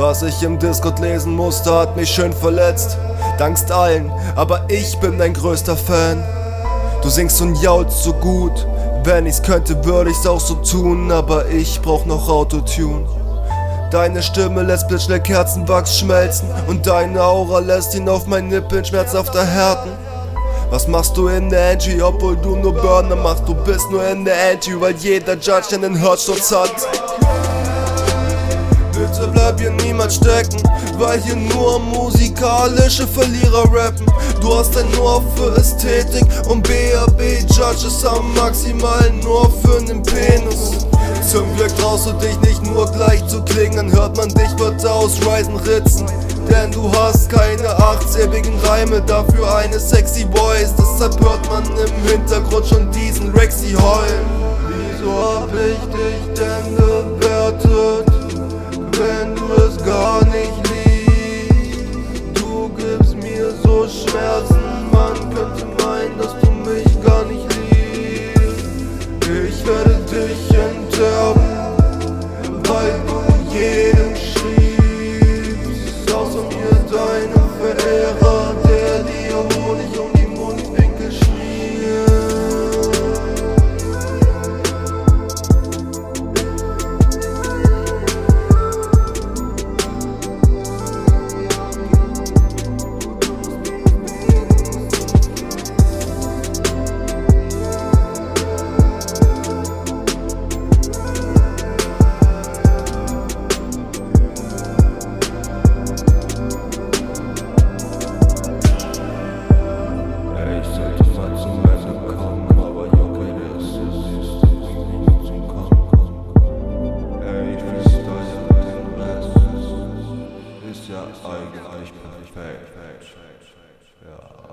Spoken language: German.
Was ich im Discord lesen musste, hat mich schön verletzt. Dankst allen, aber ich bin dein größter Fan. Du singst und jaulst so gut. Wenn ich's könnte, würde ich's auch so tun, aber ich brauch noch Autotune. Deine Stimme lässt blitzschnell Kerzenwachs schmelzen und deine Aura lässt ihn auf meinen Nippeln schmerzhafter härten. Was machst du in der Entry, obwohl du nur Burner machst? Du bist nur in der Entry, weil jeder Judge einen Hörsturz hat. Bitte bleib hier niemand stecken, weil hier nur musikalische Verlierer rappen. Du hast ein Ohr für Ästhetik und BAB-Judges haben maximal nur für nen Penis. Zum Glück traust du dich nicht nur gleich zu klingen, dann hört man dich weiter aus Ryzen ritzen. Denn du hast keine achtsilbigen Reime, dafür eine sexy Voice. Deshalb hört man im Hintergrund schon diesen Rexy heulen. Wieso hab ich dich denn bewertet, wenn du es gar nicht liebst? Du gibst mir so Schmerzen, man könnte meinen, dass du mich gar nicht liebst. Ich werde dich enterben, weil du jedem schriebst, außer mir deinem Verehrer, der dir Honig um die Mundwinkel schmiert. Eigentlich perfekt. Ja.